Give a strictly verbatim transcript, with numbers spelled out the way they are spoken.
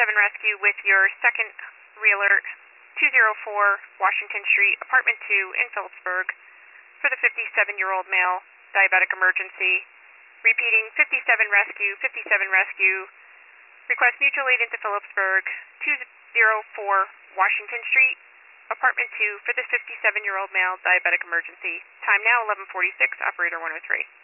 fifty-seven Rescue with your second realtor, two oh four Washington Street, Apartment two in Phillipsburg, for the fifty-seven-year-old male, diabetic emergency. Repeating, fifty-seven Rescue, fifty-seven Rescue. Request mutual aid into Phillipsburg, two oh four Washington Street, Apartment two, for the fifty-seven-year-old male, diabetic emergency. Time now eleven forty-six, operator one oh three.